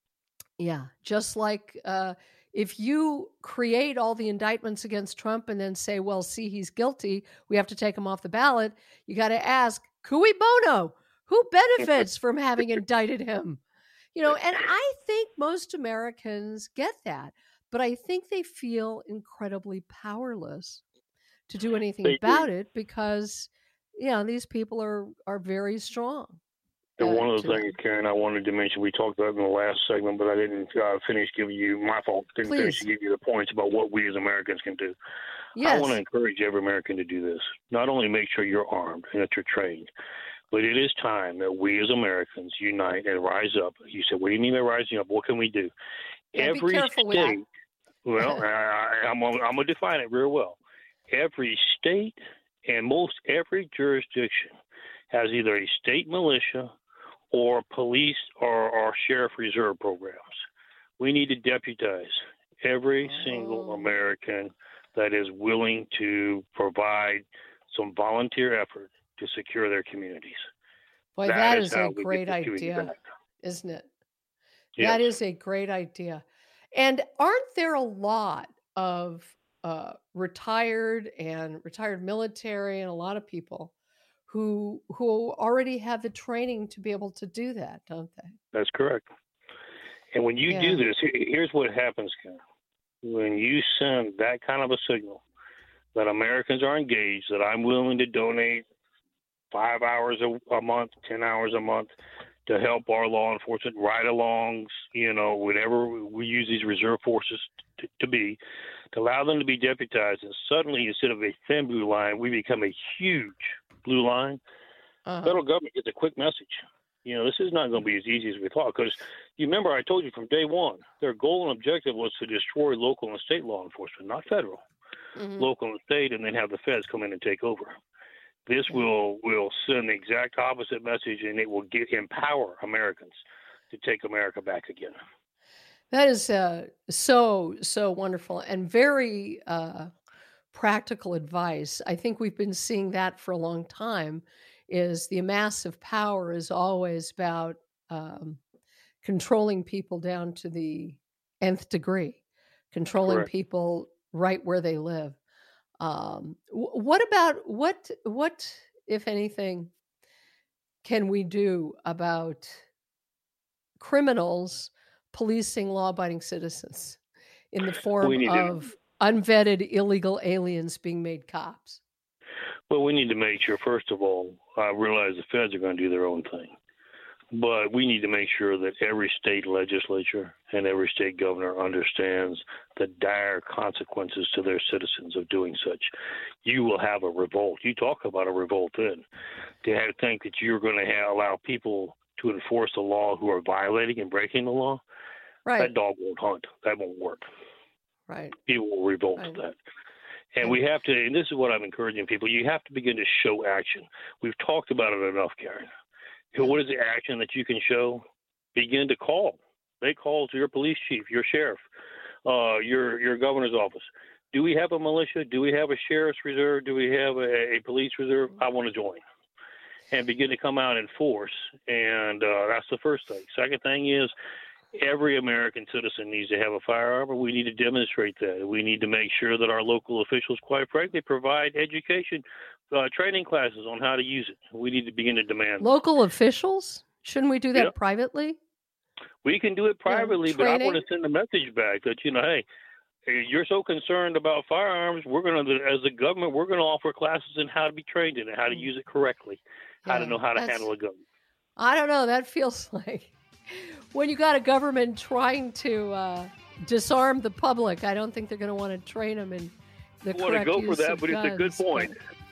Speaker 8: Yeah, just like uh, if you create all the indictments against Trump and then say, well, see, he's guilty, we have to take him off the ballot, you got to ask, cui bono? Who benefits from having indicted him? You know, and I think most Americans get that, but I think they feel incredibly powerless to do anything they about do. it because, you know, these people are, are very strong.
Speaker 3: And one of the things, Karen, I wanted to mention, we talked about in the last segment, but I didn't uh, finish giving you, my fault, didn't Please. finish to give you the points about what we as Americans can do. Yes. I want to encourage every American to do this. Not only make sure you're armed and that you're trained, but it is time that we as Americans unite and rise up. You said, what do you mean by rising up? What can we do?
Speaker 8: Yeah,
Speaker 3: every
Speaker 8: be careful
Speaker 3: state,
Speaker 8: with that.
Speaker 3: well, I, I'm going I'm to define it real well. Every state and most every jurisdiction has either a state militia or police or, or sheriff reserve programs. We need to deputize every oh. single American that is willing to provide some volunteer effort to secure their communities.
Speaker 8: Boy, that, that is, is a great idea, isn't it?
Speaker 3: Yes.
Speaker 8: That is a great idea. And aren't there a lot of uh, retired and retired military and a lot of people who who already have the training to be able to do that, don't they?
Speaker 3: That's correct. And when you
Speaker 8: yeah.
Speaker 3: do this, here's what happens, Ken. When you send that kind of a signal that Americans are engaged, that I'm willing to donate five hours a, a month, ten hours a month to help our law enforcement, ride-alongs, you know, whatever we use these reserve forces to, to be, to allow them to be deputized, and suddenly instead of a thin blue line, we become a huge blue line.
Speaker 8: Uh-huh.
Speaker 3: Federal government gets a quick message. You know, this is not going to be as easy as we thought, because you remember I told you from day one, their goal and objective was to destroy local and state law enforcement, not federal,
Speaker 8: mm-hmm.
Speaker 3: local and state, and then have the feds come in and take over. This mm-hmm. will will send the exact opposite message, and it will get empower Americans to take America back again.
Speaker 8: That is uh, so, so wonderful and very uh, practical advice. I think we've been seeing that for a long time, is the massive power is always about um, controlling people down to the nth degree, controlling
Speaker 3: Correct.
Speaker 8: people right where they live. Um, w- what about, what, what, if anything, can we do about criminals policing law-abiding citizens in the form of
Speaker 3: to,
Speaker 8: unvetted illegal aliens being made cops?
Speaker 3: Well, we need to make sure, first of all, I realize the feds are going to do their own thing, but we need to make sure that every state legislature and every state governor understands the dire consequences to their citizens of doing such. You will have a revolt. You talk about a revolt then. To have, think that you're going to have, allow people to enforce the law who are violating and breaking the law,
Speaker 8: right.
Speaker 3: that dog won't hunt. That won't work.
Speaker 8: Right.
Speaker 3: People will revolt
Speaker 8: right.
Speaker 3: to that. And we have to, and this is what I'm encouraging people, you have to begin to show action. We've talked about it enough, Karen. So what is the action that you can show? Begin to call. Make calls to your police chief, your sheriff, uh, your your governor's office. Do we have a militia? Do we have a sheriff's reserve? Do we have a, a police reserve? I want to join. And begin to come out in force. And uh, that's the first thing. Second thing is, every American citizen needs to have a firearm, and we need to demonstrate that. We need to make sure that our local officials, quite frankly, provide education, uh, training classes on how to use it. We need to begin to demand
Speaker 8: local officials. Shouldn't we do that
Speaker 3: yep.
Speaker 8: privately?
Speaker 3: We can do it privately,
Speaker 8: yeah,
Speaker 3: but I want to send a message back that, you know, hey, you're so concerned about firearms. We're going to, as a government, we're going to offer classes in how to be trained in it, how to use it correctly,
Speaker 8: yeah,
Speaker 3: how to know how to handle a gun.
Speaker 8: I don't know. That feels like when you got a government trying to uh, disarm the public, I don't think they're going to want to train them in the
Speaker 3: I want to
Speaker 8: correct
Speaker 3: go
Speaker 8: use
Speaker 3: for that,
Speaker 8: of
Speaker 3: but
Speaker 8: guns,
Speaker 3: it's a good point.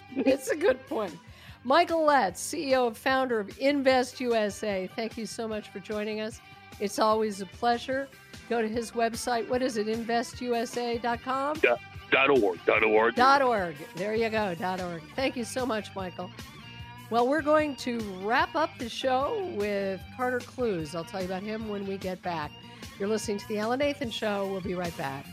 Speaker 8: It's a good point. Michael Letts, C E O and founder of Invest U S A. Thank you so much for joining us. It's always a pleasure. Go to his website. What is it? invest u s a dot com?
Speaker 3: Dot, dot org. Dot org.
Speaker 8: Dot org. There you go. Dot org. Thank you so much, Michael. Well, we're going to wrap up the show with Carter Clues. I'll tell you about him when we get back. You're listening to The Alan Nathan Show. We'll be right back.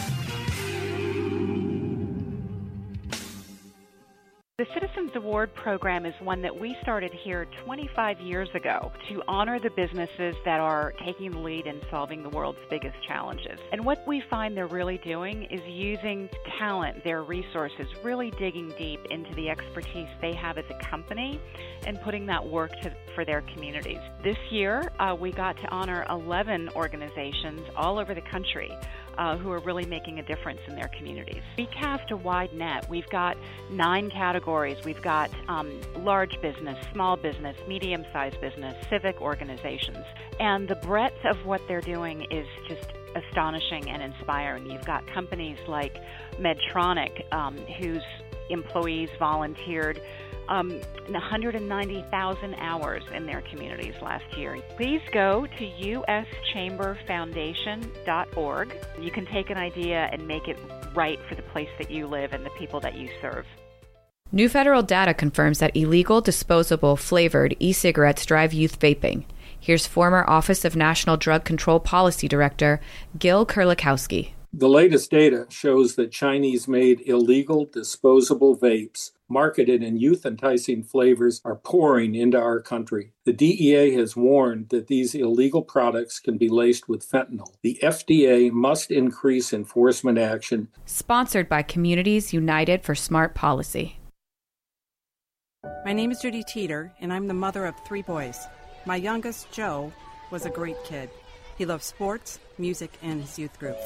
Speaker 1: The Citizens Award program is one that we started here twenty-five years ago to honor the businesses that are taking the lead in solving the world's biggest challenges. And what we find they're really doing is using talent, their resources, really digging deep into the expertise they have as a company and putting that work to, for their communities. This year, uh, we got to honor eleven organizations all over the country Uh, who are really making a difference in their communities. We cast a wide net. We've got nine categories. We've got um, large business, small business, medium-sized business, civic organizations. And the breadth of what they're doing is just astonishing and inspiring. You've got companies like Medtronic, um, whose employees volunteered Um, one hundred ninety thousand hours in their communities last year. Please go to u s chamber foundation dot org. You can take an idea and make it right for the place that you live and the people that you serve.
Speaker 26: New federal data confirms that illegal, disposable, flavored e-cigarettes drive youth vaping. Here's former Office of National Drug Control Policy Director Gil Kurlikowski.
Speaker 2: The latest data shows that Chinese-made illegal disposable vapes marketed in youth-enticing flavors are pouring into our country. The D E A has warned that these illegal products can be laced with fentanyl. The F D A must increase enforcement action.
Speaker 26: Sponsored by Communities United for Smart Policy.
Speaker 4: My name is Judy Teeter, and I'm the mother of three boys. My youngest, Joe, was a great kid. He loved sports, music, and his youth group.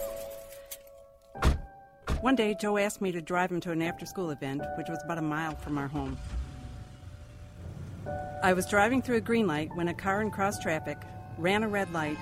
Speaker 4: One day, Joe asked me to drive him to an after-school event, which was about a mile from our home. I was driving through a green light when a car in cross traffic ran a red light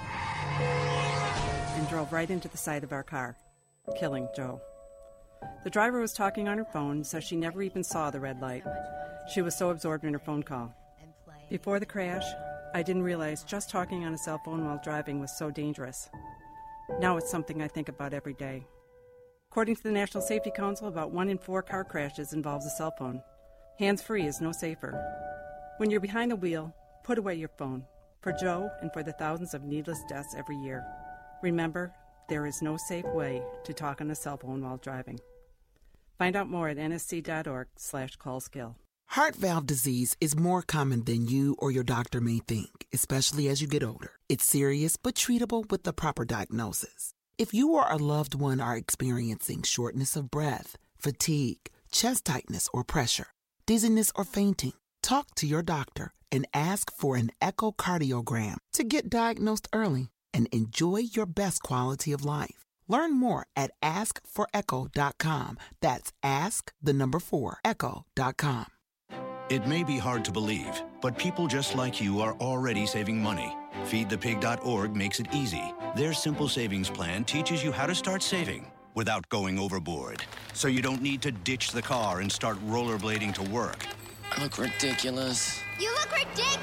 Speaker 4: and drove right into the side of our car, killing Joe. The driver was talking on her phone, so she never even saw the red light. She was so absorbed in her phone call. Before the crash, I didn't realize just talking on a cell phone while driving was so dangerous. Now it's something I think about every day. According to the National Safety Council, about one in four car crashes involves a cell phone. Hands-free is no safer. When you're behind the wheel, put away your phone. For Joe and for the thousands of needless deaths every year. Remember, there is no safe way to talk on a cell phone while driving. Find out more at n s c dot org slash call skill.
Speaker 5: Heart valve disease is more common than you or your doctor may think, especially as you get older. It's serious but treatable with the proper diagnosis. If you or a loved one are experiencing shortness of breath, fatigue, chest tightness or pressure, dizziness or fainting, talk to your doctor and ask for an echocardiogram to get diagnosed early and enjoy your best quality of life. Learn more at ask for echo dot com. That's ask, the number four, echo dot com.
Speaker 6: It may be hard to believe, but people just like you are already saving money. feed the pig dot org makes it easy. Their simple savings plan teaches you how to start saving without going overboard. So you don't need to ditch the car and start rollerblading to work.
Speaker 7: I look ridiculous.
Speaker 25: You look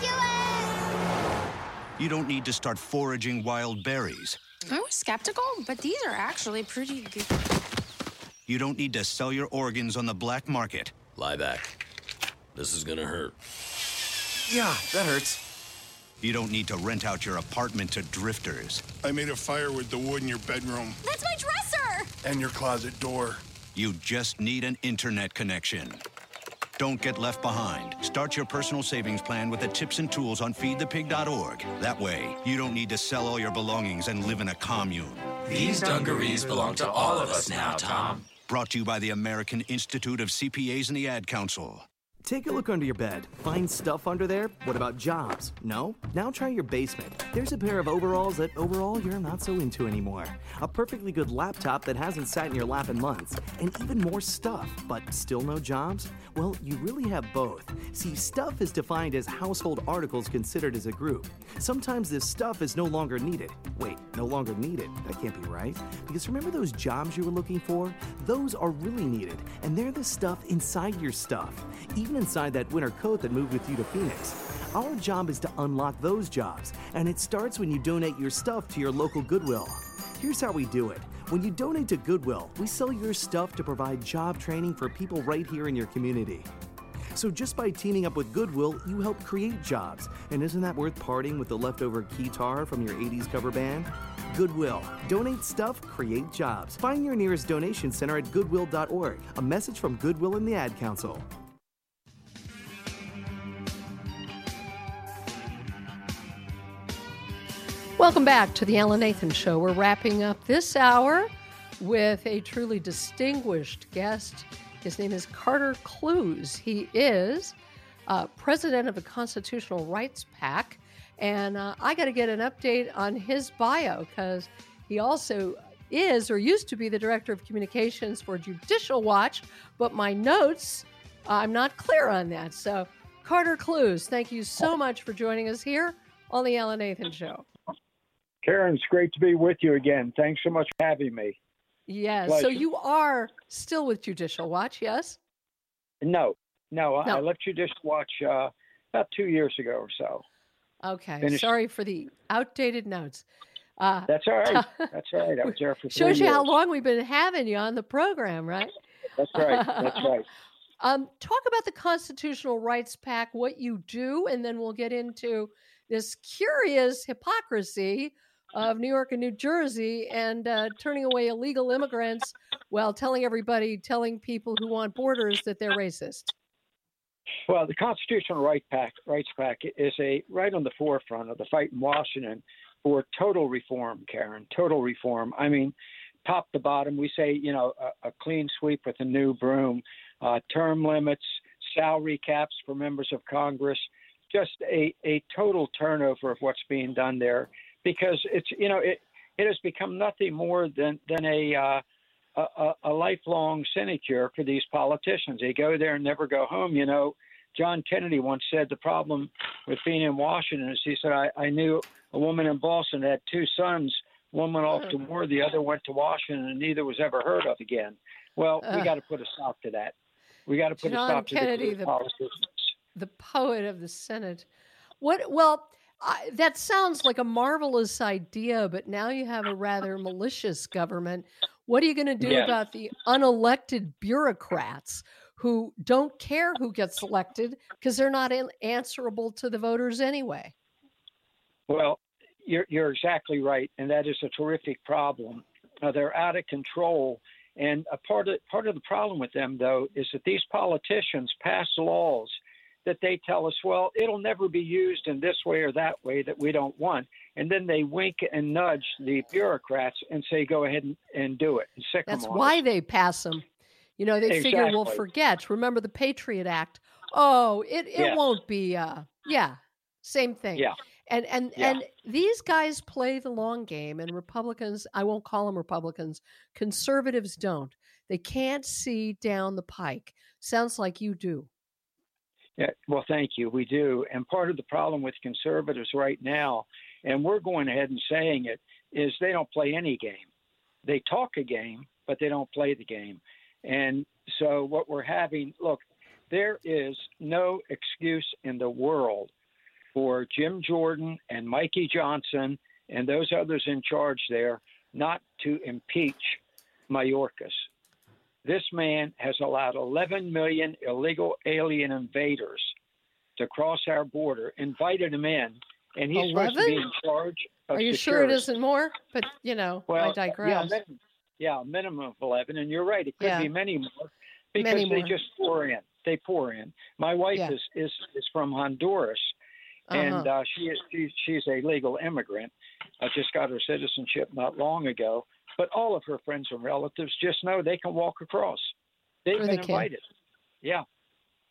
Speaker 25: ridiculous!
Speaker 6: You don't need to start foraging wild berries.
Speaker 9: I was skeptical, but these are actually pretty good.
Speaker 6: You don't need to sell your organs on the black market.
Speaker 7: Lie back. This is gonna hurt.
Speaker 6: Yeah, that hurts. You don't need to rent out your apartment to drifters.
Speaker 10: I made a fire with the wood in your bedroom.
Speaker 25: That's my dresser!
Speaker 10: And your closet door.
Speaker 6: You just need an internet connection. Don't get left behind. Start your personal savings plan with the tips and tools on feed the pig dot org. That way, you don't need to sell all your belongings and live in a commune.
Speaker 7: These dungarees belong to all of us now, Tom.
Speaker 6: Brought to you by the American Institute of C P As and the Ad Council.
Speaker 11: Take a look under your bed. Find stuff under there? What about jobs? No? Now try your basement. There's a pair of overalls that overall you're not so into anymore. A perfectly good laptop that hasn't sat in your lap in months. And even more stuff, but still no jobs? Well, you really have both. See, stuff is defined as household articles considered as a group. Sometimes this stuff is no longer needed. Wait, no longer needed? That can't be right. Because remember those jobs you were looking for? Those are really needed, and they're the stuff inside your stuff. Even inside that winter coat that moved with you to Phoenix. Our job is to unlock those jobs, and it starts when you donate your stuff to your local Goodwill. Here's how we do it. When you donate to Goodwill, we sell your stuff to provide job training for people right here in your community. So just by teaming up with Goodwill, you help create jobs. And isn't that worth parting with the leftover guitar from your eighties cover band? Goodwill. Donate stuff, create jobs. Find your nearest donation center at goodwill dot org. A message from Goodwill and the Ad Council.
Speaker 8: Welcome back to the Alan Nathan Show. We're wrapping up this hour with a truly distinguished guest. His name is Carter Clues. He is uh, president of the Constitutional Rights PAC, and uh, I got to get an update on his bio because he also is or used to be the director of communications for Judicial Watch, but my notes, uh, I'm not clear on that. So, Carter Clues, thank you so much for joining us here on the Alan Nathan Show.
Speaker 12: Karen, it's great to be with you again. Thanks so much for having me.
Speaker 8: Yes.
Speaker 12: Pleasure.
Speaker 8: So you are still with Judicial Watch, yes?
Speaker 12: No, no.
Speaker 8: No.
Speaker 12: I left Judicial Watch uh, about two years ago or so.
Speaker 8: Okay.
Speaker 12: Finished.
Speaker 8: Sorry for the outdated notes. Uh,
Speaker 12: That's all right. That's all right. I was there for three
Speaker 8: Shows you
Speaker 12: years.
Speaker 8: how long we've been having you on the program, right?
Speaker 12: That's right. That's right.
Speaker 8: Um, talk about the Constitutional Rights PAC, what you do, and then we'll get into this curious hypocrisy of New York and New Jersey and uh, turning away illegal immigrants while telling everybody, telling people who want borders that they're racist.
Speaker 12: Well, the Constitutional Right PAC, Rights PAC is a right on the forefront of the fight in Washington for total reform, Karen, total reform. I mean, top to bottom, we say, you know, a, a clean sweep with a new broom, uh, term limits, salary caps for members of Congress, just a, a total turnover of what's being done there. Because it's, you know, it, it has become nothing more than, than a, uh, a, a lifelong sinecure for these politicians. They go there and never go home. You know, John Kennedy once said the problem with being in Washington is he said, I, I knew a woman in Boston that had two sons. One went off to war, the other went to Washington, and neither was ever heard of again. Well, we
Speaker 8: Uh.
Speaker 12: got to put a stop to that. We got to put
Speaker 8: John
Speaker 12: a stop
Speaker 8: Kennedy,
Speaker 12: to the
Speaker 8: the-
Speaker 12: politicians.
Speaker 8: The poet of the Senate. What? Well, I, that sounds like a marvelous idea, but now you have a rather malicious government. What are you going to do
Speaker 12: Yes.
Speaker 8: about the unelected bureaucrats who don't care who gets elected because they're not in, answerable to the voters anyway?
Speaker 12: Well, you're, you're exactly right, and that is a terrific problem. Uh, they're out of control, and a part of part of the problem with them, though, is that these politicians pass laws that they tell us, well, it'll never be used in this way or that way that we don't want, and then they wink and nudge the bureaucrats and say, go ahead and, and do it. And sick
Speaker 8: That's
Speaker 12: them on
Speaker 8: why
Speaker 12: us.
Speaker 8: they pass them. You know, they figure we'll
Speaker 12: Exactly.
Speaker 8: forget. Remember the Patriot Act? Oh, it, it
Speaker 12: Yes.
Speaker 8: won't be. Uh, yeah, same thing.
Speaker 12: Yeah.
Speaker 8: And and
Speaker 12: Yeah.
Speaker 8: and these guys play the long game, and Republicans, I won't call them Republicans, conservatives don't. They can't see down the pike. Sounds like you do.
Speaker 12: Yeah, well, thank you. We do. And part of the problem with conservatives right now, and we're going ahead and saying it, is they don't play any game. They talk a game, but they don't play the game. And so what we're having, look, there is no excuse in the world for Jim Jordan and Mikey Johnson and those others in charge there not to impeach Mayorkas. This man has allowed eleven million illegal alien invaders to cross our border, invited them in, and he's supposed to be
Speaker 8: eleven?
Speaker 12: in charge of
Speaker 8: Are you sure it
Speaker 12: security.
Speaker 8: isn't more? But, you know,
Speaker 12: Well,
Speaker 8: I digress.
Speaker 12: Yeah, minimum, yeah, minimum of eleven, and you're right. It could
Speaker 8: Yeah.
Speaker 12: be many more because
Speaker 8: Many
Speaker 12: they
Speaker 8: more.
Speaker 12: just pour in. They pour in. My wife
Speaker 8: Yeah.
Speaker 12: is, is is from Honduras, and
Speaker 8: Uh-huh.
Speaker 12: uh, she is she, she's a legal immigrant. I just got her citizenship not long ago. But all of her friends and relatives just know they can walk across. They've
Speaker 8: Sure
Speaker 12: been
Speaker 8: they can.
Speaker 12: invited. Yeah.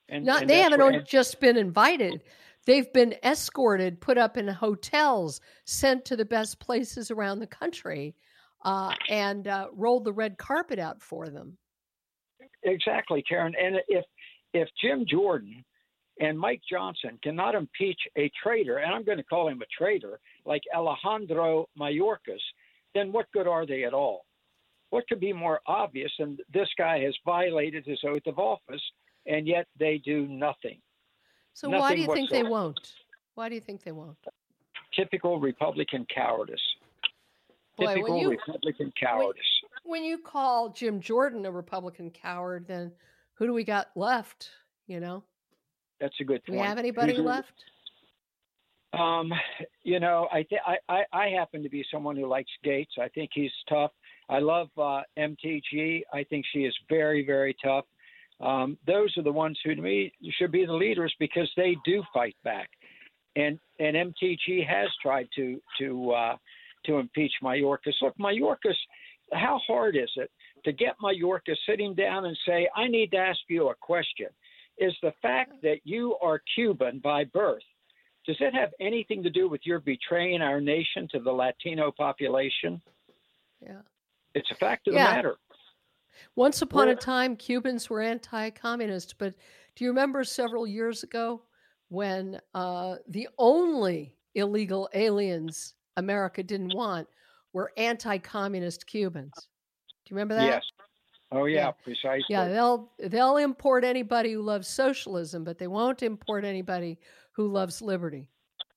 Speaker 12: And,
Speaker 8: Not
Speaker 12: and
Speaker 8: they
Speaker 12: that's
Speaker 8: haven't
Speaker 12: where-
Speaker 8: only just been invited. They've been escorted, put up in hotels, sent to the best places around the country, uh, and uh, rolled the red carpet out for them.
Speaker 12: Exactly, Karen. And if if Jim Jordan and Mike Johnson cannot impeach a traitor, and I'm going to call him a traitor, like Alejandro Mayorkas, then what good are they at all? What could be more obvious than this guy has violated his oath of office, and yet they do nothing?
Speaker 8: So
Speaker 12: Nothing
Speaker 8: why do you think they
Speaker 12: whatsoever.
Speaker 8: won't? Why do you think they won't?
Speaker 12: Typical Republican cowardice.
Speaker 8: Boy,
Speaker 12: Typical
Speaker 8: when you-
Speaker 12: Republican cowardice.
Speaker 8: When you call Jim Jordan a Republican coward, then who do we got left? You know,
Speaker 12: That's a good
Speaker 8: do
Speaker 12: point.
Speaker 8: we have anybody
Speaker 12: Who do-
Speaker 8: left?
Speaker 12: Um, you know, I, th- I I I happen to be someone who likes Gates. I think he's tough. I love uh, M T G. I think she is very, very tough. Um, those are the ones who, to me, should be the leaders because they do fight back. And and M T G has tried to to uh, to impeach Mayorkas. Look, Mayorkas, how hard is it to get Mayorkas sitting down and say, "I need to ask you a question"? Is the fact that you are Cuban by birth, does it have anything to do with your betraying our nation to the Latino population?
Speaker 8: Yeah.
Speaker 12: It's a fact of
Speaker 8: Yeah.
Speaker 12: the matter.
Speaker 8: Once upon a
Speaker 12: Well-
Speaker 8: time, Cubans were anti-communist, but do you remember several years ago when uh, the only illegal aliens America didn't want were anti-communist Cubans? Do you remember that?
Speaker 12: Yes. Oh, yeah,
Speaker 8: Yeah.
Speaker 12: precisely.
Speaker 8: Yeah, they'll they'll import anybody who loves socialism, but they won't import anybody who loves liberty.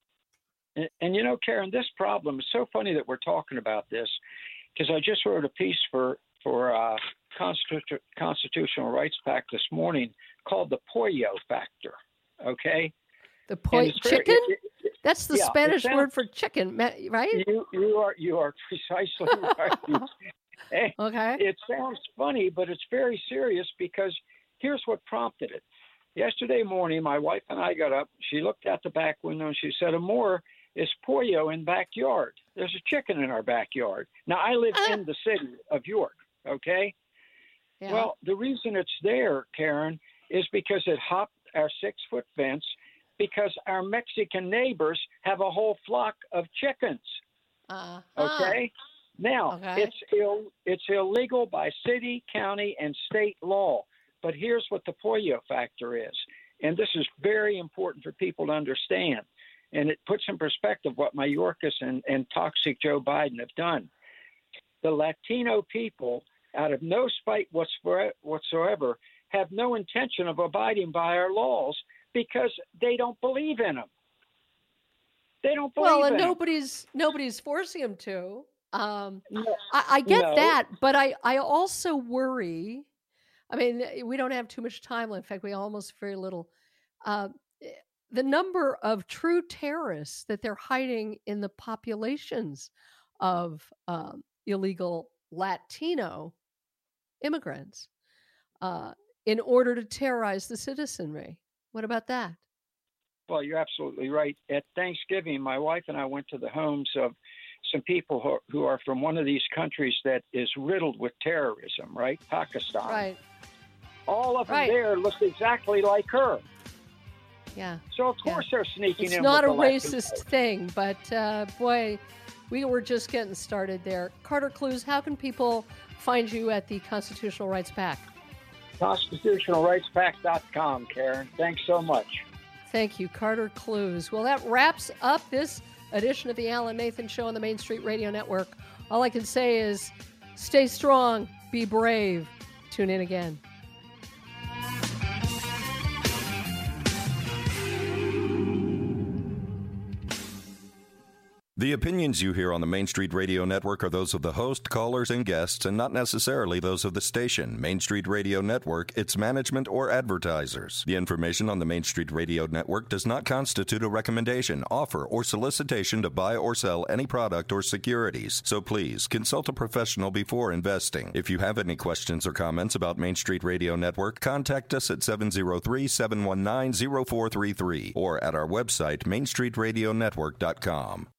Speaker 12: And, and you know, Karen, this problem is so funny that we're talking about this because I just wrote a piece for for uh, Constitu- Constitutional Rights Pack this morning called the Pollo Factor. Okay,
Speaker 8: The po-
Speaker 12: And it's very-
Speaker 8: chicken?
Speaker 12: it- it-
Speaker 8: That's the
Speaker 12: yeah, it
Speaker 8: Spanish
Speaker 12: sounds-
Speaker 8: word for chicken, ma- right?
Speaker 12: You you are you are precisely right. Eh,
Speaker 8: Okay.
Speaker 12: It sounds funny, but it's very serious because here's what prompted it. Yesterday morning, my wife and I got up. She looked out the back window and she said, "Amor, is pollo in backyard? There's a chicken in our backyard." Now I live in the city of York. Okay.
Speaker 8: Yeah.
Speaker 12: Well, the reason it's there, Karen, is because it hopped our six-foot fence because our Mexican neighbors have a whole flock of chickens.
Speaker 8: Uh,
Speaker 12: Okay. Now
Speaker 8: Okay.
Speaker 12: it's Ill, it's illegal by city, county, and state law. But here's what the pollo factor is, and this is very important for people to understand, and it puts in perspective what Mayorkas and, and toxic Joe Biden have done. The Latino people, out of no spite whatsoever, have no intention of abiding by our laws because they don't believe in them. They don't believe
Speaker 8: well, and
Speaker 12: in 'em.
Speaker 8: nobody's nobody's forcing him to. Um, I, I get
Speaker 12: no.
Speaker 8: that, but I, I also worry. I mean, we don't have too much time. In fact, we almost very little. Uh, the number of true terrorists that they're hiding in the populations of um, illegal Latino immigrants uh, in order to terrorize the citizenry. What about that?
Speaker 12: Well, you're absolutely right. At Thanksgiving, my wife and I went to the homes of some people who, who are from one of these countries that is riddled with terrorism, right? Pakistan.
Speaker 8: Right.
Speaker 12: All of them
Speaker 8: Right.
Speaker 12: there looked exactly like her.
Speaker 8: Yeah.
Speaker 12: So, of course, they're sneaking
Speaker 8: It's
Speaker 12: in.
Speaker 8: not a
Speaker 12: with the Latinos.
Speaker 8: racist thing, but uh, boy, we were just getting started there. Carter Clues, how can people find you at the Constitutional Rights Pack?
Speaker 12: Constitutional Rights Pack dot com, Karen. Thanks so much.
Speaker 8: Thank you, Carter Clues. Well, that wraps up this edition of the Alan Nathan Show on the Main Street Radio Network. All I can say is stay strong, be brave. Tune in again.
Speaker 13: The opinions you hear on the Main Street Radio Network are those of the host, callers, and guests, and not necessarily those of the station, Main Street Radio Network, its management, or advertisers. The information on the Main Street Radio Network does not constitute a recommendation, offer, or solicitation to buy or sell any product or securities. So please, consult a professional before investing. If you have any questions or comments about Main Street Radio Network, contact us at seven oh three, seven one nine, oh four three three or at our website, main street radio network dot com.